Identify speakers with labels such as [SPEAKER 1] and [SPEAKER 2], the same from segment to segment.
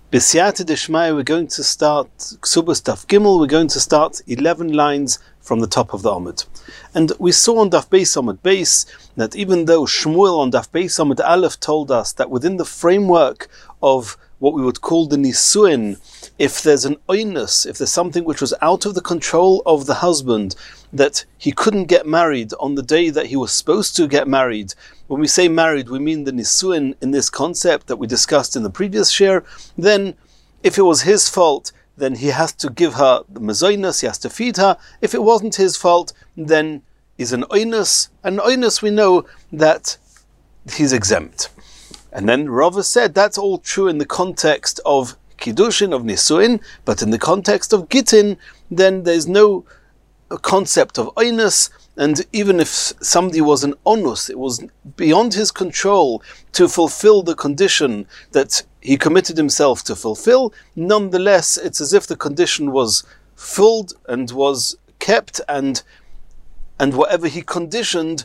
[SPEAKER 1] B'siyata d'shmaya, we're going to start Ksubas Daf Gimel. We're going to start 11 lines from the top of the Amud. And we saw on Daf Beis Amud Beis that even though Shmuel on Daf Beis Amud Aleph told us that within the framework of what we would call the Nisuin, if there's an oinus, if there's something which was out of the control of the husband, that he couldn't get married on the day that he was supposed to get married. When we say married, we mean the Nisuin in this concept that we discussed in the previous share. Then, if it was his fault, then he has to give her the mezoinus, he has to feed her. If it wasn't his fault, then is an oinus. An oinus, we know that he's exempt. And then Rava said that's all true in the context of Kiddushin, of Nisuin, but in the context of Gittin, then there's no concept of oinus, and even if somebody was an onus, it was beyond his control to fulfill the condition that he committed himself to fulfill. Nonetheless, it's as if the condition was filled and was kept, and whatever he conditioned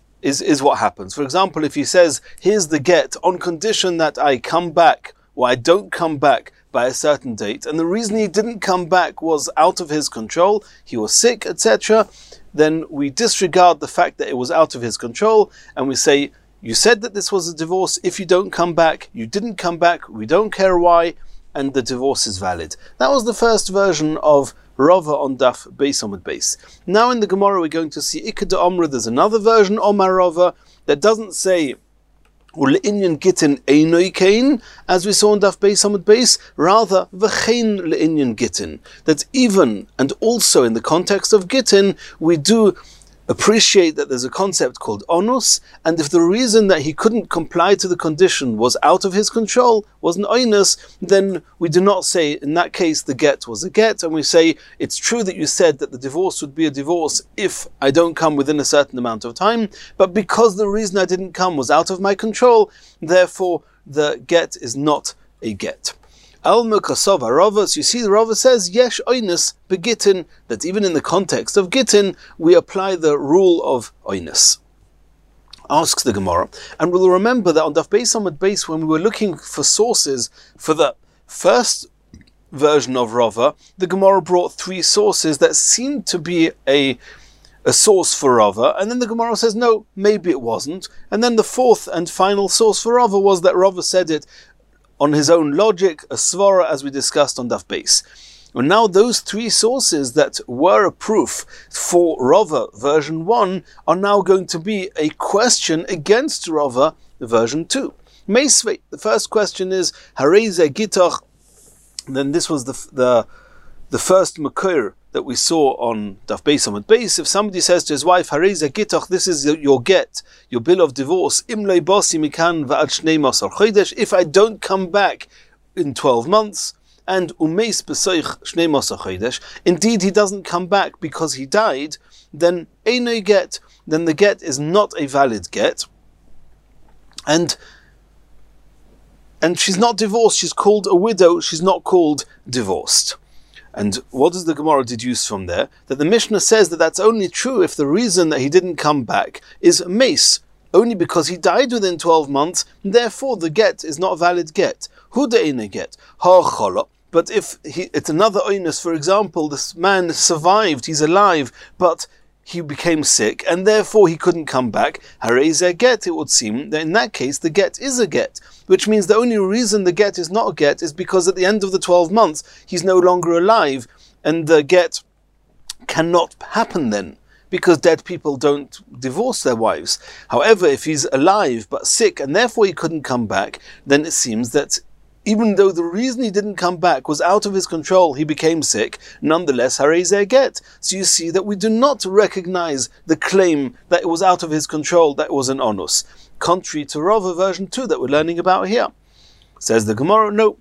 [SPEAKER 1] is what happens. For example, if he says, here's the get on condition that I come back, or I don't come back by a certain date, and the reason he didn't come back was out of his control, he was sick, etc., then we disregard the fact that it was out of his control, and we say, you said that this was a divorce, if you don't come back, you didn't come back, we don't care why, and the divorce is valid. That was the first version of Rava on Daf Beis Amud Beis. Now in the Gemara we're going to see Ikad Omra. There's another version, Omar Rava, that doesn't say U'le'inyan Gittin Einoi Kain, as we saw in Daf Beis Amud Beis, rather V'chein Le'inyan Gittin. That even and also in the context of Gittin, we do appreciate that there's a concept called onus, and if the reason that he couldn't comply to the condition was out of his control, was an onus, then we do not say in that case the get was a get, and we say it's true that you said that the divorce would be a divorce if I don't come within a certain amount of time, but because the reason I didn't come was out of my control, therefore the get is not a get. Al-Mukasov Ravas, you see the Rava says, Yesh Oinus Begittin, that even in the context of Gittin, we apply the rule of Oinus. Asks the Gemara, and we'll remember that on Daf Beis Amud Beis, when we were looking for sources for the first version of Rava, the Gemara brought three sources that seemed to be a source for Rava, and then the Gemara says, no, maybe it wasn't, and then the fourth and final source for Rava was that Rava said it on his own logic, a svara, as we discussed on Daf Beis. And now those three sources that were a proof for Rava version 1 are now going to be a question against Rava version 2. Meisvei, the first question is, Hareze Gitoch, then this was the first Makir that we saw on Daf Beis Amud Beis. If somebody says to his wife, Hareze Gitoch, this is your get, your bill of divorce, Imlei Bosi Mikan Va'ad Shnei Masar Chodesh, if I don't come back in 12 months, and Umeis B'soich Shnei Masar Chodesh, indeed he doesn't come back because he died, then Einoi get, then the get is not a valid get, and she's not divorced, she's called a widow, she's not called divorced. And what does the Gemara deduce from there? That the Mishnah says that that's only true if the reason that he didn't come back is mace, only because he died within 12 months, therefore the get is not a valid get. Hu de'ene get? Ha chala. But if it's another oinus, for example, this man survived, he's alive, but he became sick, and therefore he couldn't come back, hareze get, it would seem, that in that case the get is a get, which means the only reason the get is not a get is because at the end of the 12 months he's no longer alive, and the get cannot happen then, because dead people don't divorce their wives. However, if he's alive but sick, and therefore he couldn't come back, then it seems that even though the reason he didn't come back was out of his control, he became sick, nonetheless, hareze get. So you see that we do not recognize the claim that it was out of his control, that it was an onus. Contrary to Rava version 2 that we're learning about here. Says the Gemara, no.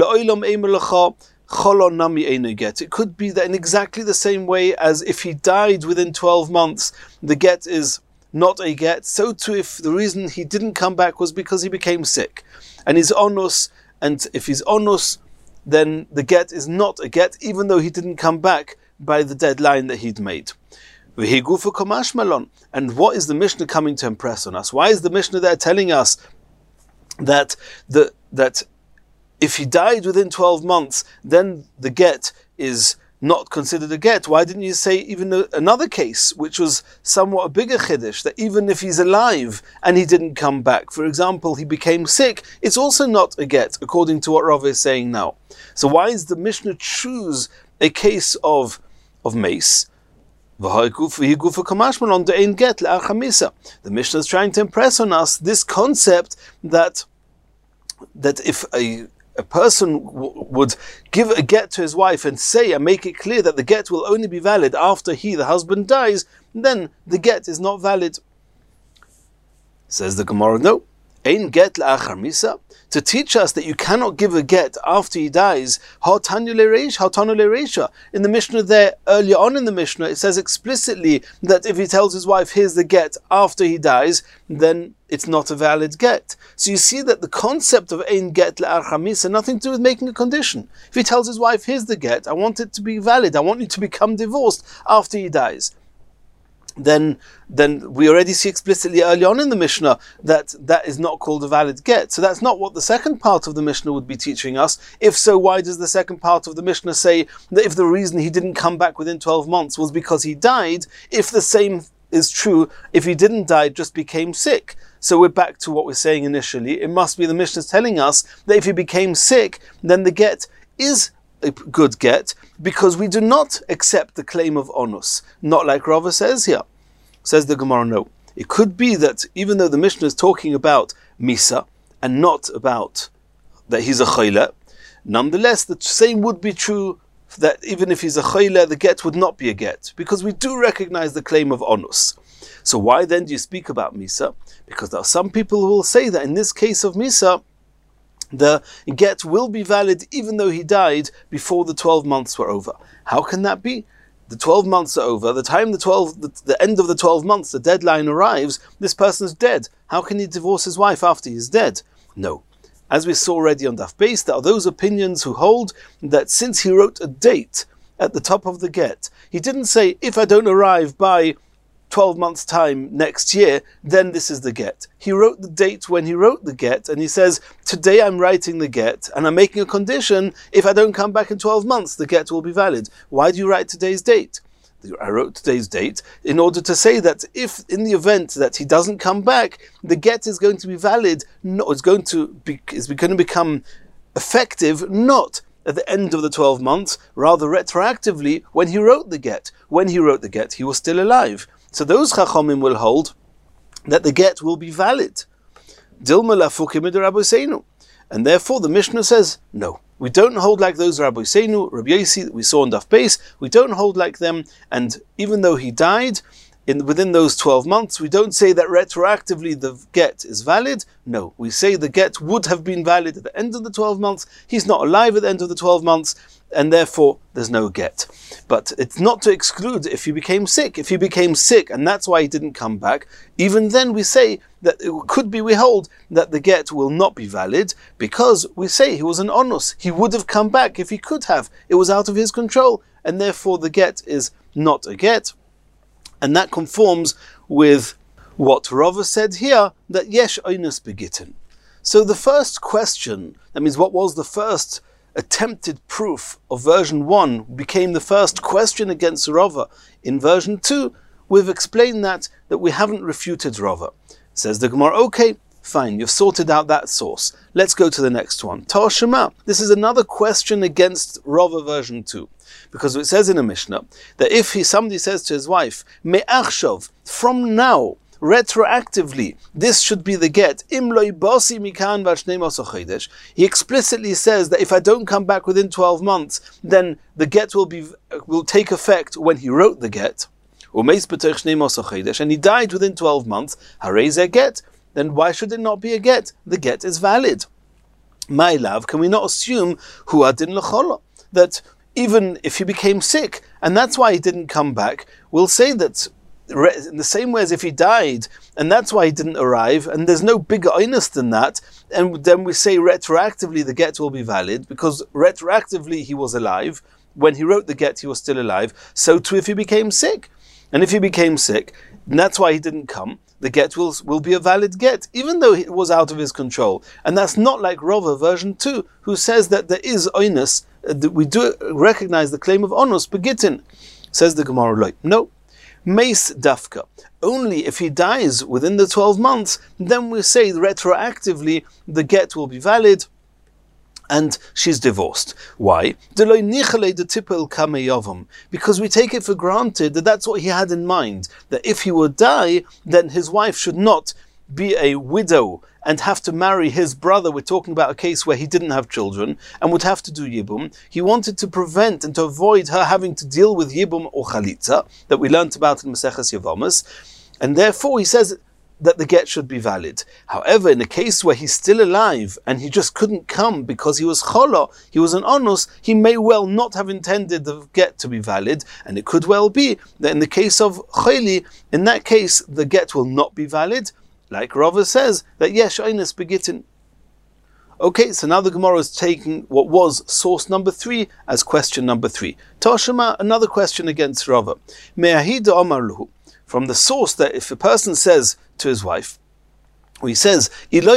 [SPEAKER 1] It could be that in exactly the same way as if he died within 12 months, the get is not a get, so too if the reason he didn't come back was because he became sick. And his onus, and if he's onus, then the get is not a get, even though he didn't come back by the deadline that he'd made. And what is the Mishnah coming to impress on us? Why is the Mishnah there telling us that if he died within 12 months, then the get is not considered a get. Why didn't you say even another case, which was somewhat a bigger chiddush, that even if he's alive and he didn't come back, for example, he became sick, it's also not a get, according to what Rav is saying now. So why does the Mishnah choose a case of mace? The Mishnah is trying to impress on us this concept that if a person would give a get to his wife and say and make it clear that the get will only be valid after the husband, dies, then the get is not valid. Says the Gemara, no. Ein get la'achar misa, to teach us that you cannot give a get after he dies. In the Mishnah there, earlier on in the Mishnah, it says explicitly that if he tells his wife, here's the get, after he dies, then it's not a valid get. So you see that the concept of ein get la'achar misa nothing to do with making a condition. If he tells his wife, here's the get, I want it to be valid, I want you to become divorced after he dies, then we already see explicitly early on in the Mishnah that is not called a valid get. So that's not what the second part of the Mishnah would be teaching us. If so, why does the second part of the Mishnah say that if the reason he didn't come back within 12 months was because he died, if the same is true, if he didn't die, just became sick? So we're back to what we're saying initially. It must be the Mishnah is telling us that if he became sick, then the get is a good get, because we do not accept the claim of onus, not like Rava says here. Says the Gemara, no. It could be that even though the Mishnah is talking about misa and not about that he's a choyle, nonetheless the same would be true that even if he's a choyle, the get would not be a get, because we do recognize the claim of onus. So why then do you speak about misa? Because there are some people who will say that in this case of misa, the get will be valid even though he died before the 12 months were over. How can that be? The 12 months are over. The time the end of the 12 months, the deadline arrives, this person is dead. How can he divorce his wife after he's dead? No. As we saw already on Daf Beis, there are those opinions who hold that since he wrote a date at the top of the get, he didn't say, if I don't arrive by 12 months' time next year, then this is the get. He wrote the date when he wrote the get, and he says, today I'm writing the get, and I'm making a condition, if I don't come back in 12 months, the get will be valid. Why do you write today's date? I wrote today's date in order to say that if in the event that he doesn't come back, the get is going to be valid, it's going to become effective, not at the end of the 12 months, rather retroactively when he wrote the get. When he wrote the get, he was still alive. So those Chachamim will hold that the get will be valid. Dilma lafukim Rabbi Seinu. And therefore the Mishnah says, no, we don't hold like those Rabbi Seinu, Rabbi Yossi that we saw in Daf Beis, we don't hold like them, and even though he died, within those 12 months, we don't say that retroactively the get is valid. No, we say the get would have been valid at the end of the 12 months. He's not alive at the end of the 12 months, and therefore there's no get. But it's not to exclude if he became sick. If he became sick, and that's why he didn't come back, even then we say that it could be, we hold that the get will not be valid, because we say he was an onus. He would have come back if he could have. It was out of his control, and therefore the get is not a get. And that conforms with what Rava said here, that yesh oinus begitten. So the first question, that means what was the first attempted proof of version 1 became the first question against Rava. In version 2, we've explained that we haven't refuted Rava. Says the Gemara, okay, fine, you've sorted out that source. Let's go to the next one. Tar Shema. This is another question against Rava version 2. Because it says in a Mishnah that if somebody says to his wife, Me'achshav, from now, retroactively, this should be the get. He explicitly says that if I don't come back within 12 months, then the get will take effect when he wrote the get. And he died within 12 months. Get. Then why should it not be a get? The get is valid. My love, can we not assume that even if he became sick, and that's why he didn't come back, we'll say that in the same way as if he died, and that's why he didn't arrive, and there's no bigger onus than that, and then we say retroactively the get will be valid, because retroactively he was alive. When he wrote the get, he was still alive. So too if he became sick. And if he became sick, and that's why he didn't come, the get will be a valid get, even though it was out of his control. And that's not like Rava version 2, who says that there is onus, that we do recognize the claim of onus begitin. Says the Gemara, no. Meis dafka. Only if he dies within the 12 months, then we say retroactively the get will be valid, and she's divorced. Why? Because we take it for granted that that's what he had in mind, that if he would die, then his wife should not be a widow and have to marry his brother. We're talking about a case where he didn't have children and would have to do yibum. He wanted to prevent and to avoid her having to deal with yibum or chalitza, that we learnt about in Maseches Yevamos, and therefore he says that the get should be valid. However, in a case where he's still alive and he just couldn't come because he was cholo, he was an onus, he may well not have intended the get to be valid, and it could well be that in the case of choli, in that case the get will not be valid, like Rava says that yesh oinus begitin. Okay, so now the Gemara is taking what was source number 3 as question number 3. Toshima, another question against Rava. Me'ahida omar luhu. From the source that if a person says to his wife, he says, if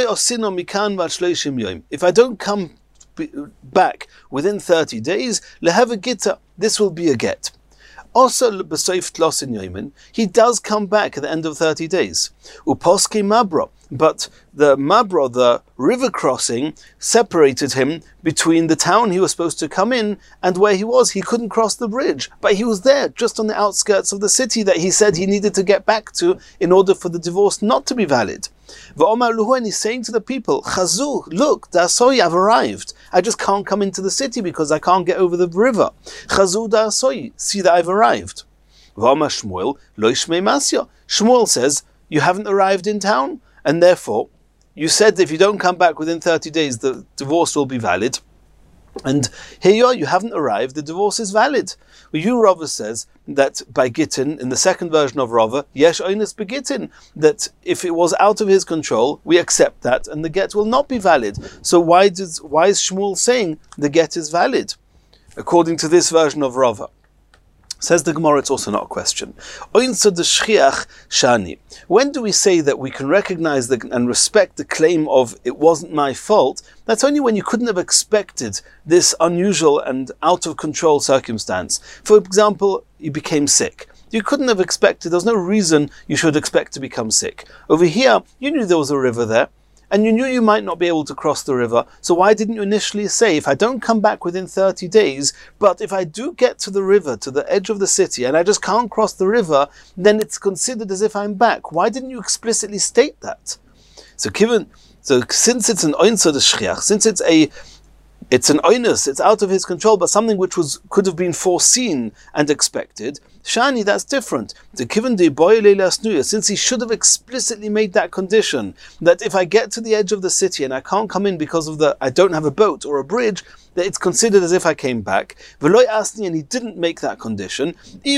[SPEAKER 1] I don't come back within 30 days, lehav a gita, this will be a get. Also, he does come back at the end of 30 days. Uposki mabra, but the mabra, the river crossing, separated him between the town he was supposed to come in and where he was. He couldn't cross the bridge, but he was there, just on the outskirts of the city that he said he needed to get back to in order for the divorce not to be valid. And he's saying to the people, Chazu, look, Dasoi, I've arrived. I just can't come into the city because I can't get over the river. Chazu Dasoi, see that I've arrived. Shmuel, Lo Shmei Masya. Shmuel says, you haven't arrived in town, and therefore, you said that if you don't come back within 30 days, the divorce will be valid. And here you are, you haven't arrived, the divorce is valid. Well, you, Rava, says that by Gittin, in the second version of Rava, yesh oinus begittin, that if it was out of his control, we accept that, and the get will not be valid. So why is Shmuel saying the get is valid, according to this version of Rava? Says the Gemara, it's also not a question. When do we say that we can recognize and respect the claim of it wasn't my fault? That's only when you couldn't have expected this unusual and out of control circumstance. For example, you became sick. You couldn't have expected, there's no reason you should expect to become sick. Over here, you knew there was a river there, and you knew you might not be able to cross the river, so why didn't you initially say, if I don't come back within 30 days, but if I do get to the river, to the edge of the city, and I just can't cross the river, then it's considered as if I'm back. Why didn't you explicitly state that? So since it's an oinsa de shchiach, since it's an oinus, it's out of his control, but something which could have been foreseen and expected, Shani, that's different. Since he should have explicitly made that condition, that if I get to the edge of the city and I can't come in because of I don't have a boat or a bridge, that it's considered as if I came back. And he didn't make that condition,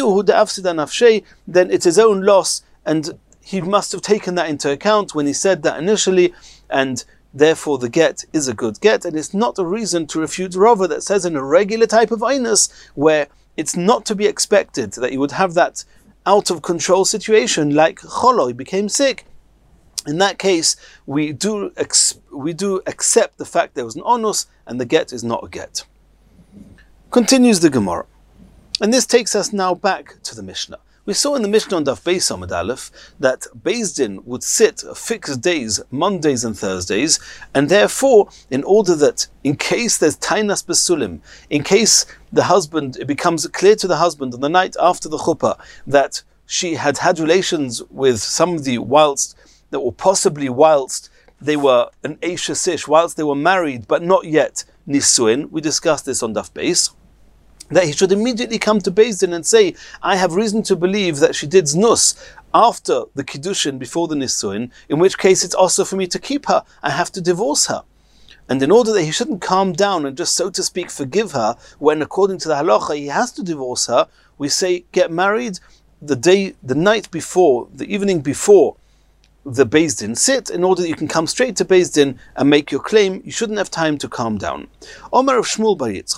[SPEAKER 1] then it's his own loss, and he must have taken that into account when he said that initially, and therefore the get is a good get, and it's not a reason to refute Rava that says in a regular type of einus, where it's not to be expected that you would have that out of control situation like cholo, he became sick. In that case, we do accept the fact there was an onus and the get is not a get. Continues the Gemara. And this takes us now back to the Mishnah. We saw in the Mishnah on Daf Beis Amud Aleph that Beis Din would sit fixed days, Mondays and Thursdays, and therefore, in order that, in case there's tainas besulim, in case the husband, it becomes clear to the husband on the night after the chuppah that she had had relations with somebody whilst they were an Eisha Sish, whilst they were married but not yet Nisuin, we discussed this on Daf Beis, that he should immediately come to Beis Din and say, I have reason to believe that she did znus after the Kiddushin, before the Nisuin, in which case it's also for me to keep her, I have to divorce her. And in order that he shouldn't calm down and just, so to speak, forgive her, when according to the halacha he has to divorce her, we say, get married the night before, the evening before the Beis Din sit, in order that you can come straight to Beis Din and make your claim. You shouldn't have time to calm down. Omer of Shmuel bar Yitzchak.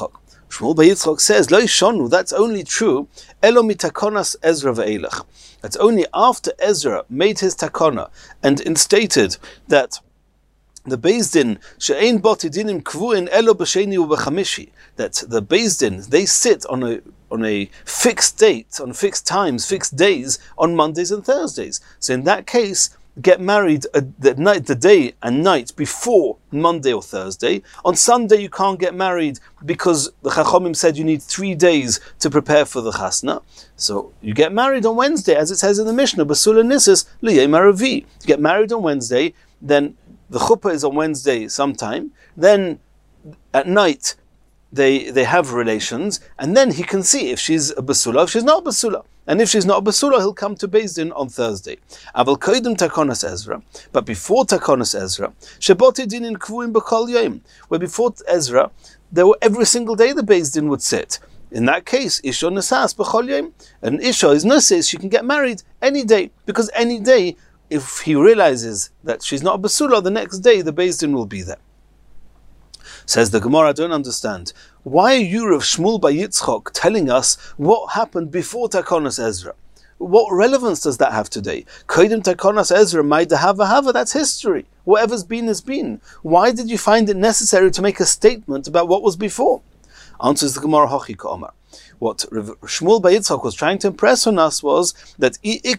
[SPEAKER 1] Shmuel Bar Yitzchok says, Lo Shonu, that's only true, Elo mitakonas Ezra ve'elach. That's only after Ezra made his takona and instated that the Beis Din she'ein boti dinim kvuin elo b'sheni u'b'chamishi, that the Beis Din, they sit on a fixed date, on fixed times, fixed days, on Mondays and Thursdays. So in that case, get married the day and night before Monday or Thursday. On Sunday you can't get married because the Chachomim said you need 3 days to prepare for the Chasna. So you get married on Wednesday, as it says in the Mishnah, Basula Nisis Liyei Maravi. You get married on Wednesday, then the chuppah is on Wednesday sometime, then at night they have relations, and then he can see if she's a basula, if she's not a basula. And if she's not a basula, he'll come to Beis Din on Thursday. Aval koidem takonas Ezra, but before takonas Ezra, sheboti dinin kvuim b'kol yom, where before Ezra, there were every single day the Beis Din would sit. In that case, isha nesas b'chol yom, and isha is nesas, she can get married any day, because any day, if he realizes that she's not a basula, the next day the Beis Din will be there. Says the Gemara, I don't understand. Why are you, Rav Shmuel Bar Yitzchok, telling us what happened before Takonas Ezra? What relevance does that have today? Kodim Takonas Ezra, Maida Hava, that's history. Whatever's been has been. Why did you find it necessary to make a statement about what was before? Answers the Gemara, Hochi Ka'omar. What Rav Shmuel Bar Yitzchok was trying to impress on us was that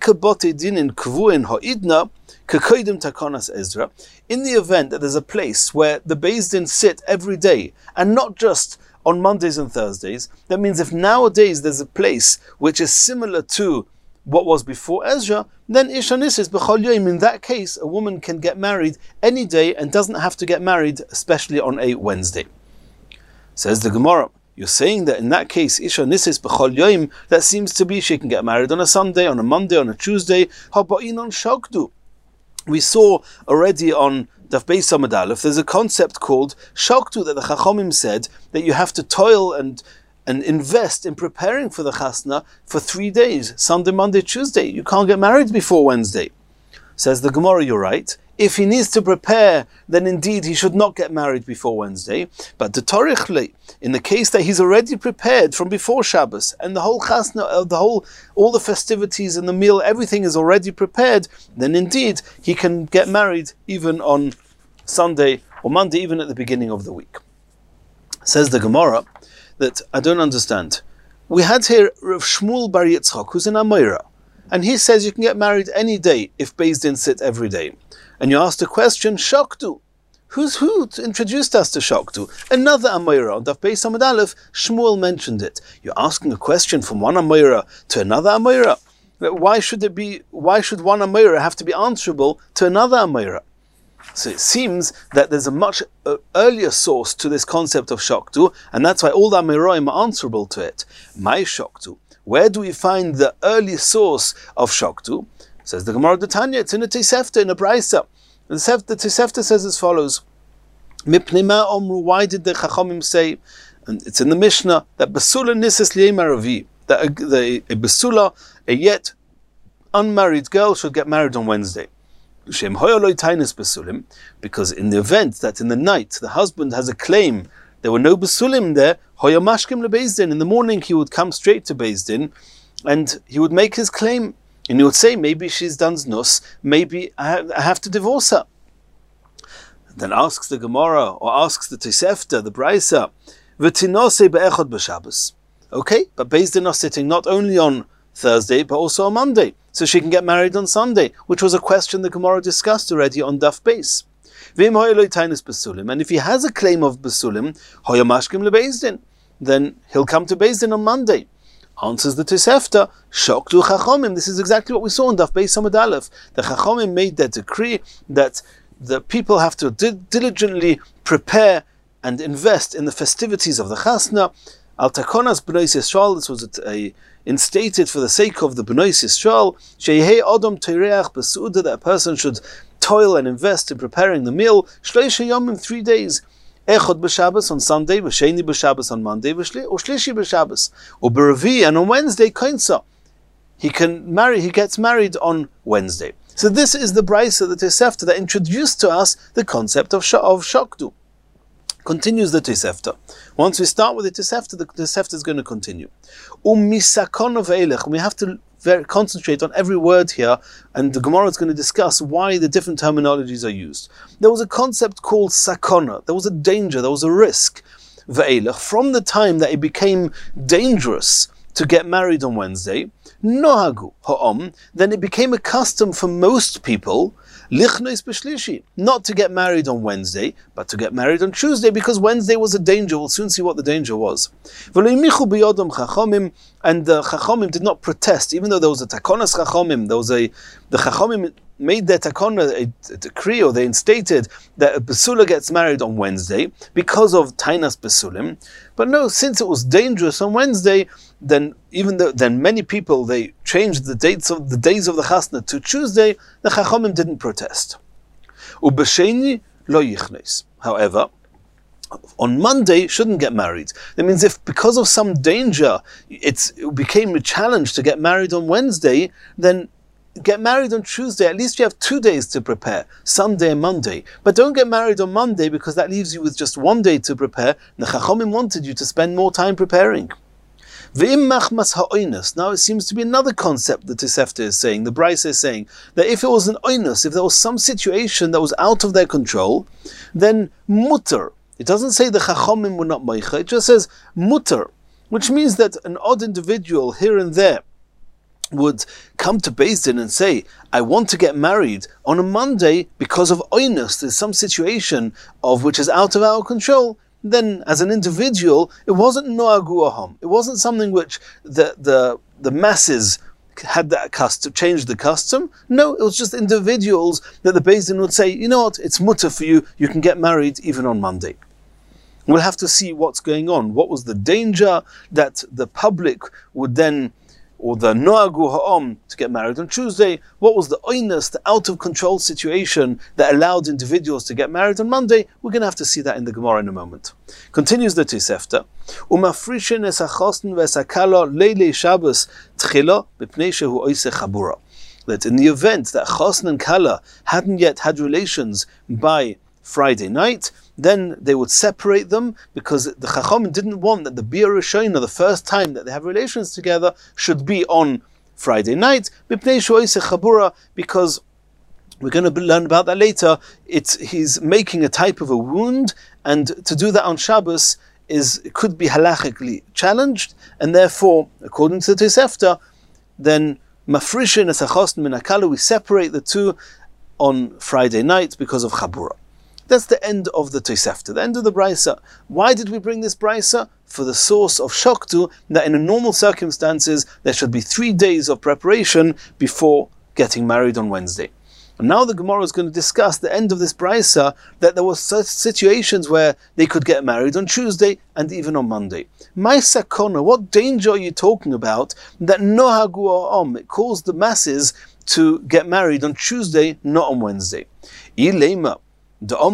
[SPEAKER 1] in the event that there's a place where the Beis Din sit every day, and not just on Mondays and Thursdays, that means if nowadays there's a place which is similar to what was before Ezra, then Isha Nisis b'chol yom, in that case a woman can get married any day and doesn't have to get married especially on a Wednesday. Says the Gemara, you're saying that in that case, Isha Nisis b'chol yom, that seems to be she can get married on a Sunday, on a Monday, on a Tuesday. Haba'in on Shogdu. We saw already on Daf Beis Amud Aleph, there's a concept called Shogdu that the Chachomim said that you have to toil and invest in preparing for the Chasna for 3 days, Sunday, Monday, Tuesday. You can't get married before Wednesday. Says the Gemara, you're right. If he needs to prepare, then indeed he should not get married before Wednesday. But the Torichle, in the case that he's already prepared from before Shabbos, and the whole chasna, all the festivities and the meal, everything is already prepared, then indeed he can get married even on Sunday or Monday, even at the beginning of the week. Says the Gemara that I don't understand. We had here Rav Shmuel Bar Yitzchok, who's an Amoira, and he says you can get married any day if Beis Din sit every day. And you asked a question, Shoktu. Who introduced us to Shoktu? Another Amoira. On Daf Beis Amud Aleph, Shmuel mentioned it. You're asking a question from one Amoira to another Amoira. Why should one Amoira have to be answerable to another Amoira? So it seems that there's a much earlier source to this concept of Shoktu, and that's why all the Amoraim are answerable to it. My Shoktu. Where do we find the early source of Shoktu? Says the Gemara Tanya, it's in a Tosefta, in a Braisa. The Tosefta says as follows: Mipnei Omru, why did the Chachomim say, and it's in the Mishnah, that Basula Nisis Liyei Maravi, that a Basula, a yet unmarried girl, should get married on Wednesday. Because in the event that in the night the husband has a claim, there were no Basulim there, Hoya Mashkim LeBeis Din, in the morning he would come straight to Beis Din, and he would make his claim. And you would say, maybe she's done znus, maybe I have to divorce her. Then asks the Gemara, or asks the Tosefta, the Braisa, V'tinose be'echad b'Shabbos. Okay, but Beis Din are sitting not only on Thursday, but also on Monday. So she can get married on Sunday, which was a question the Gemara discussed already on Daf Beis. And if he has a claim of Basulim, Hoya Mashkim LeBeis Din, then he'll come to Beis Din on Monday. Answers the Tosefta, Shoktu Chachomim. This is exactly what we saw in Daf Beis Amud Aleph. The Chachomim made that decree that the people have to diligently prepare and invest in the festivities of the Chasna. Al Takonas B'nai Yisrael, this was instated for the sake of the B'nai Yisrael. Sheihei Odom Teireach B'Suda, that a person should toil and invest in preparing the meal. Shleisha Yomim, 3 days. Echad b'Shabbos on Sunday, v'sheni b'Shabbos on Monday, u'shlishi b'Shabbos, u'b'Revi, and on Wednesday, koinsa. He gets married on Wednesday. So this is the Braisa, the Tosefta, that introduced to us the concept of Shokdu. Continues the Tosefta. Once we start with the Tosefta is going to continue. We have to concentrate on every word here, and the Gemara is going to discuss why the different terminologies are used. There was a concept called sakona. There was a danger, there was a risk. From the time that it became dangerous to get married on Wednesday, nohagu ha'om, then it became a custom for most people lichnois b'shlishi, not to get married on Wednesday, but to get married on Tuesday, because Wednesday was a danger. We'll soon see what the danger was. And the Chachamim did not protest, even though there was a takonas Chachamim. The Chachamim made their takona, a decree, or they instated that a Besula gets married on Wednesday because of Tainas Besulim. But no, since it was dangerous on Wednesday, then many people, they changed the days of the Chasna to Tuesday. The Chachamim didn't protest. Ubesheni lo yichnes. However, on Monday shouldn't get married. That means if because of some danger it became a challenge to get married on Wednesday, then get married on Tuesday. At least you have 2 days to prepare, Sunday and Monday. But don't get married on Monday, because that leaves you with just 1 day to prepare. The Chachamim wanted you to spend more time preparing. Now it seems to be another concept that Tosefta is saying, the Brisa is saying, that if it was an oinus, if there was some situation that was out of their control, then mutter. It doesn't say the Chachamim were not meicha, it just says mutter, which means that an odd individual here and there would come to Beis Din and say, I want to get married on a Monday because of oinus, there's some situation of which is out of our control. Then as an individual, it wasn't noagu aham. It wasn't something which the masses had that custom, changed the custom. No, it was just individuals that the Beis Din would say, you know what, it's mutter for you, you can get married even on Monday. We'll have to see what's going on. What was the danger that the public would then, or the noagu ha'om, to get married on Tuesday? What was the oinus, the out-of-control situation that allowed individuals to get married on Monday? We're going to have to see that in the Gemara in a moment. Continues the Tosefta. Umafrishin es hachosn ves hakala leilei Shabbos tchila b'pnei shehu oiseh chabura. That in the event that chosn and kala hadn't yet had relations by Friday night, then they would separate them, because the Chachamim didn't want that the Bia Rishona, the first time that they have relations together, should be on Friday night, because we're going to learn about that later. He's making a type of a wound, and to do that on Shabbos could be halachically challenged, and therefore, according to the Tosefta, then mafrishin es hachosn min hakala, we separate the two on Friday night because of chabura. That's the end of the Tosefta, the end of the Brisa. Why did we bring this Brisa? For the source of Shoktu, that in normal circumstances there should be 3 days of preparation before getting married on Wednesday. And now the Gemara is going to discuss the end of this Brisa, that there were such situations where they could get married on Tuesday and even on Monday. My sakona, what danger are you talking about? That nohagu om, it caused the masses to get married on Tuesday, not on Wednesday. Ilema. Is it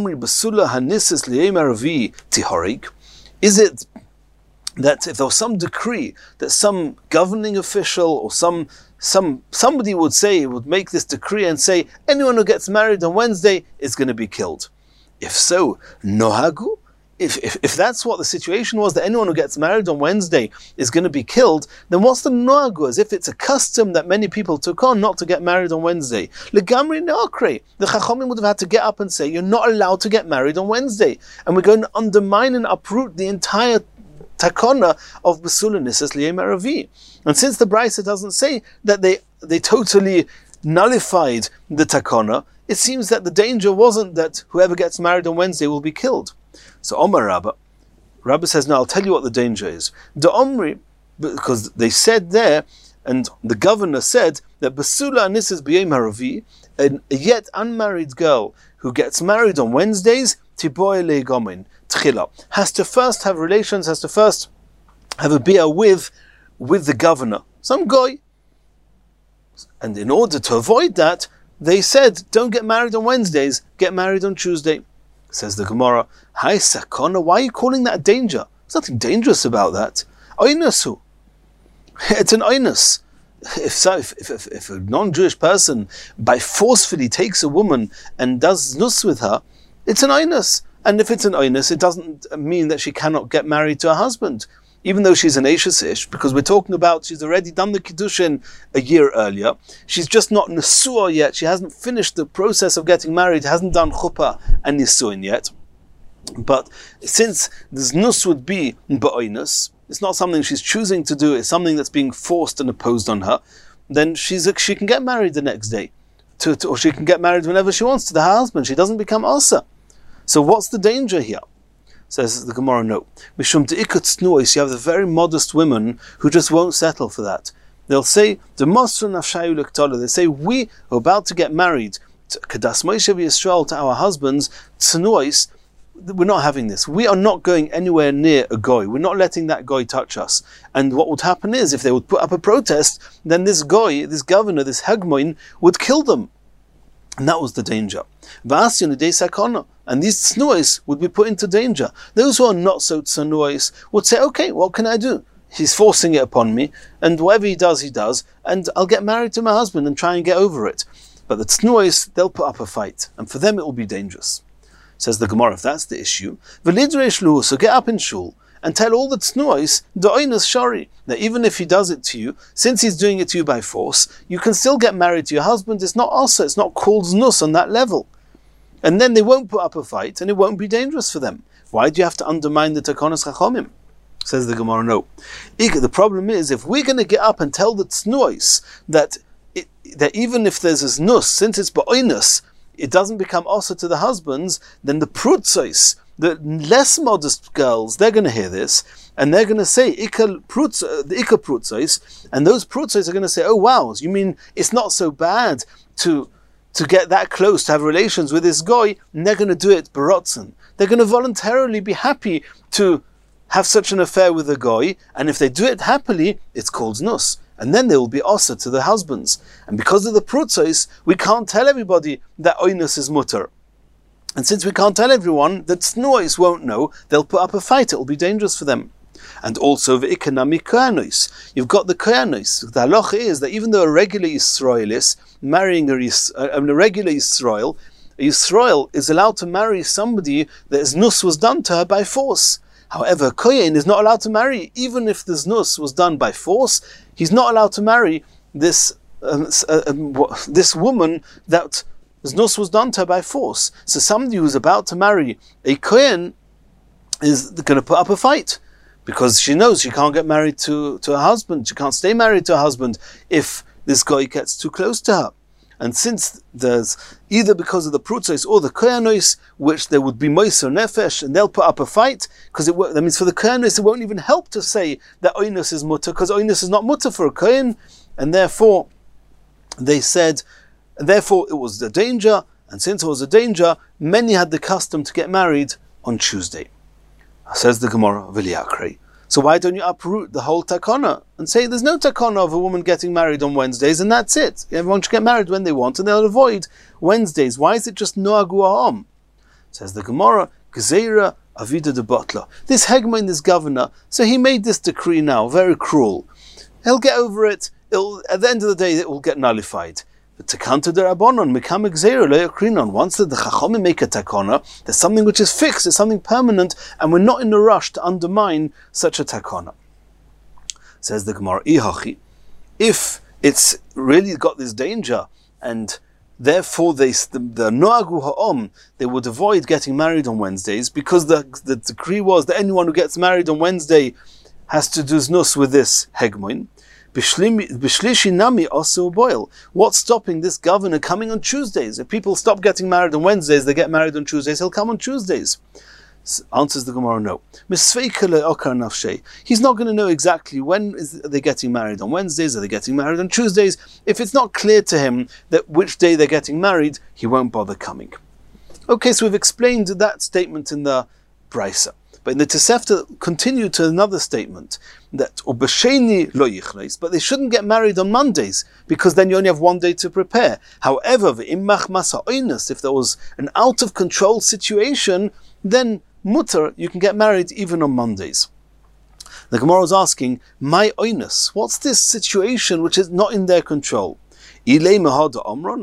[SPEAKER 1] that if there was some decree that some governing official or somebody would make this decree and say anyone who gets married on Wednesday is going to be killed? If so, nohagu? If that's what the situation was, that anyone who gets married on Wednesday is going to be killed, then what's the noagu? As if it's a custom that many people took on not to get married on Wednesday. Legamri ne'akre. The Chachamim would have had to get up and say, you're not allowed to get married on Wednesday. And we're going to undermine and uproot the entire takona of Besula Nisas Liyei Maravi. And since the Brisa doesn't say that they totally nullified the takona, it seems that the danger wasn't that whoever gets married on Wednesday will be killed. So Omar Rabba says, no, I'll tell you what the danger is. The Omri, because they said there, and the governor said that Besula Anisas B'yei Maravi, a yet unmarried girl who gets married on Wednesdays, Tiboy Le'gomin, Tchila, has to first have relations, has to first have a beer with the governor, some guy. And in order to avoid that, they said, don't get married on Wednesdays, get married on Tuesday. Says the Gemara, Hi Sakona, why are you calling that a danger? There's nothing dangerous about that. Oinasu. It's an oinus. If a non-Jewish person by forcefully takes a woman and does nus with her, it's an oinus. And if it's an oinus, it doesn't mean that she cannot get married to her husband, even though she's an Eishes Ish, because we're talking about she's already done the Kiddushin a year earlier. She's just not Nesua yet. She hasn't finished the process of getting married, hasn't done Chuppah and Nisuin yet. But since this Nus would be Ba'oinus, it's not something she's choosing to do, it's something that's being forced and imposed on her, then she can get married the next day. Or she can get married whenever she wants to her husband. She doesn't become Asa. So what's the danger here? Says the Gemara, no. Mishum de'ikat tznuos, you have the very modest women who just won't settle for that. They'll say, they say, we are about to get married to Kadas Moshe Yisrael, to our husbands, tznuos, we're not having this. We are not going anywhere near a goy. We're not letting that goy touch us. And what would happen is, if they would put up a protest, then this goy, this governor, this hegmoin, would kill them. And that was the danger. And these tznuos would be put into danger. Those who are not so tznuos would say, okay, what can I do? He's forcing it upon me, and whatever he does, and I'll get married to my husband and try and get over it. But the tznuos, they'll put up a fight, and for them it will be dangerous. Says the Gemara, if that's the issue, so get up in shul and tell all the tznuos, da'oinus shari, that even if he does it to you, since he's doing it to you by force, you can still get married to your husband. It's not asa, it's not called znus on that level. And then they won't put up a fight, and it won't be dangerous for them. Why do you have to undermine the takonos chachomim? Says the Gemara, no. The problem is, if we're going to get up and tell the tznuos that even if there's a znus, since it's ba'oinus, it doesn't become asa to the husbands, then the prutzos, the less modest girls, they're going to hear this, and they're going to say, the ikka prutzos, and those prutzos are going to say, oh wow, you mean it's not so bad to get that close, to have relations with this guy, and they're going to do it barotzen. They're going to voluntarily be happy to have such an affair with a guy, and if they do it happily, it's called znus. And then they will be asa to the husbands. And because of the prutzos, we can't tell everybody that oinus is mutter. And since we can't tell everyone, the tznuos won't know, they'll put up a fight, it will be dangerous for them. And also the ikanami koyanos. You've got the koyanos. The halacha is that even though a regular Yisrael is marrying a regular Yisrael, a Yisrael is allowed to marry somebody that znus was done to her by force. However, a kohen is not allowed to marry, even if the znus was done by force. He's not allowed to marry this woman that znus was done to her by force. So somebody who's about to marry a kohen is going to put up a fight, because she knows she can't get married to her husband. She can't stay married to her husband if this guy gets too close to her. And since there's either because of the prutzos or the koyanos, which there would be moiser nefesh, and they'll put up a fight, because that means for the koyanos it won't even help to say that oinus is mutter, because oinus is not mutter for a kohen, and therefore it was a danger, and since it was a danger, many had the custom to get married on Tuesday. Says the Gemara, V'liakre. So why don't you uproot the whole takana and say there's no takana of a woman getting married on Wednesdays and that's it? Everyone should get married when they want and they'll avoid Wednesdays. Why is it just noagu ha'am? Says the Gemara, Gezeira avida de botla. This hegman, this governor, so he made this decree now, very cruel. He'll get over it. At the end of the day, it will get nullified. But to counter the Rabbanon, Mikam Gezeira le'akrinon. Once the Chachomim make a takana, there's something which is fixed, there's something permanent, and we're not in a rush to undermine such a takana. Says the Gemara, Ihachi, if it's really got this danger, and therefore the Noagu Ha'om, they would avoid getting married on Wednesdays, because the decree was that anyone who gets married on Wednesday has to do znus with this hegmoin. Bishlishi nami also boil. What's stopping this governor coming on Tuesdays? If people stop getting married on Wednesdays, they get married on Tuesdays, he'll come on Tuesdays. Answers the Gemara, no. He's not going to know exactly when are they getting married on Wednesdays, are they getting married on Tuesdays. If it's not clear to him that which day they're getting married, he won't bother coming. Okay, so we've explained that statement in the Brisa. But in the Tosefta continue to another statement that Ubasheni lo yichleis, but they shouldn't get married on Mondays because then you only have one day to prepare. However, v'immach masa oinus, if there was an out of control situation, then mutter, you can get married even on Mondays. The Gemara is asking, my oinus, what's this situation which is not in their control? Ilei mehada omron,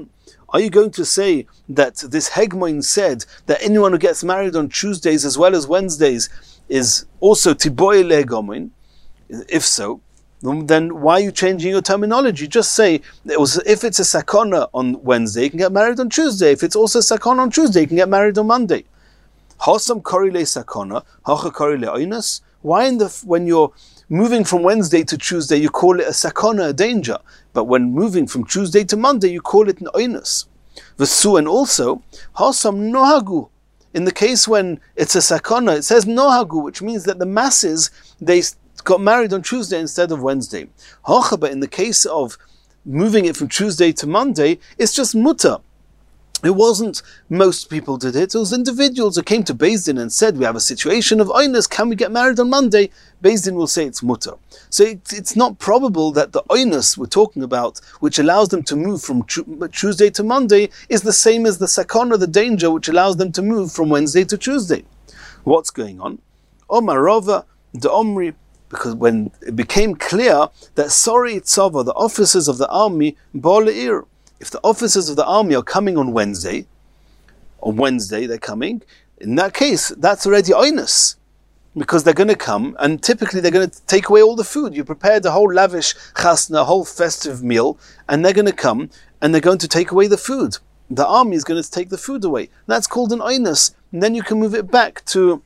[SPEAKER 1] Are you going to say that this Hegmoin said that anyone who gets married on Tuesdays as well as Wednesdays is also Tiboy Legomin? If so, then why are you changing your terminology? Just say, if it's a sakona on Wednesday, you can get married on Tuesday. If it's also a sakona on Tuesday, you can get married on Monday. Hasam korile sakona, hacha korile oinus. Why when you're moving from Wednesday to Tuesday, you call it a sakona, a danger, but when moving from Tuesday to Monday, you call it an oinus? V'su, and also hasam nohagu. In the case when it's a sakona, it says nohagu, which means that the masses, they got married on Tuesday instead of Wednesday. Hocha, but in the case of moving it from Tuesday to Monday, it's just mutter. It wasn't most people did it. It was individuals who came to Beis Din and said, we have a situation of oinus, can we get married on Monday? Beis Din will say it's mutter. So it's not probable that the oinus we're talking about, which allows them to move from Tuesday to Monday, is the same as the sakona, the danger, which allows them to move from Wednesday to Tuesday. What's going on? Omarova, the Omri, because when it became clear that Sori Tzava, the officers of the army, Ba'aleir, if the officers of the army are coming on Wednesday they're coming, in that case, that's already oinus, because they're going to come, and typically they're going to take away all the food. You prepared a whole lavish chasna, a whole festive meal, and they're going to come, and they're going to take away the food. The army is going to take the food away. That's called an oinus, and then you can move it back to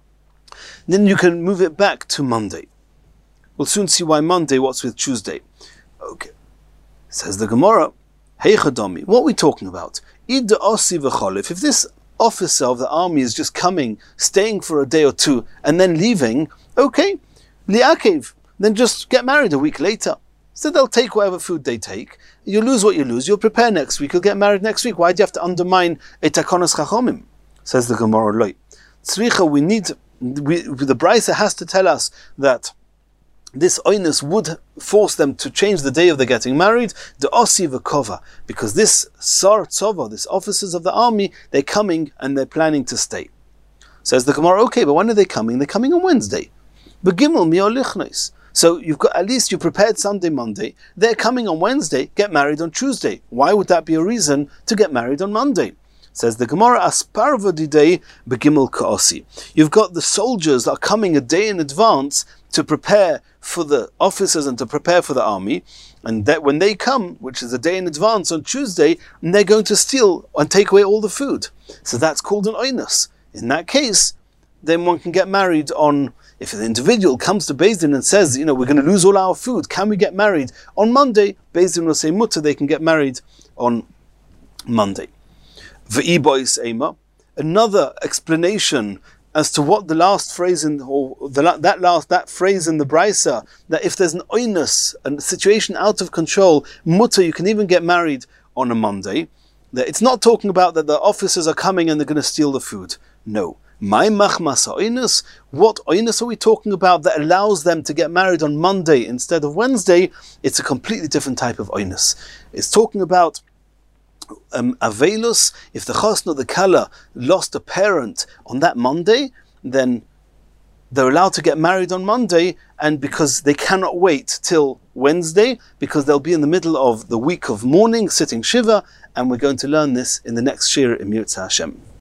[SPEAKER 1] Monday. We'll soon see why Monday, what's with Tuesday. Okay. Says the Gemara, Heichadomi, what are we talking about? If this officer of the army is just coming, staying for a day or two, and then leaving, okay, liakev, then just get married a week later. So they'll take whatever food they take. You lose what you lose. You'll prepare next week. You'll get married next week. Why do you have to undermine a takonos chachomim? Says the Gemara, Loi. Tzricha, the Brisa has to tell us that this oinus would force them to change the day of their getting married, the osi v'kova, because this sar tzova, this officers of the army, they're coming and they're planning to stay. Says the Gemara, okay, but when are they coming? They're coming on Wednesday. Begimel miolichnos. So you prepared Sunday, Monday. They're coming on Wednesday. Get married on Tuesday. Why would that be a reason to get married on Monday? Says the Gemara, Asparva didei begimel kaosi. You've got the soldiers that are coming a day in advance to prepare for the officers and to prepare for the army, and that when they come, which is a day in advance on Tuesday, and they're going to steal and take away all the food. So that's called an oinus. In that case, then one can get married on, if an individual comes to Beis Din and says, we're going to lose all our food, can we get married on Monday? Beis Din will say mutter, they can get married on Monday. V'ibois ema, another explanation as to what the last phrase that phrase in the Brisa, that if there's an oinus, a situation out of control, mutter, you can even get married on a Monday. That it's not talking about that the officers are coming and they're going to steal the food. No. My machmas oinus, what oinus are we talking about that allows them to get married on Monday instead of Wednesday? It's a completely different type of oinus. It's talking about avelus. If the chosno, the kala, lost a parent on that Monday, then they're allowed to get married on Monday, and because they cannot wait till Wednesday, because they'll be in the middle of the week of mourning, sitting Shiva, and we're going to learn this in the next Shir in Yirtzeh Hashem.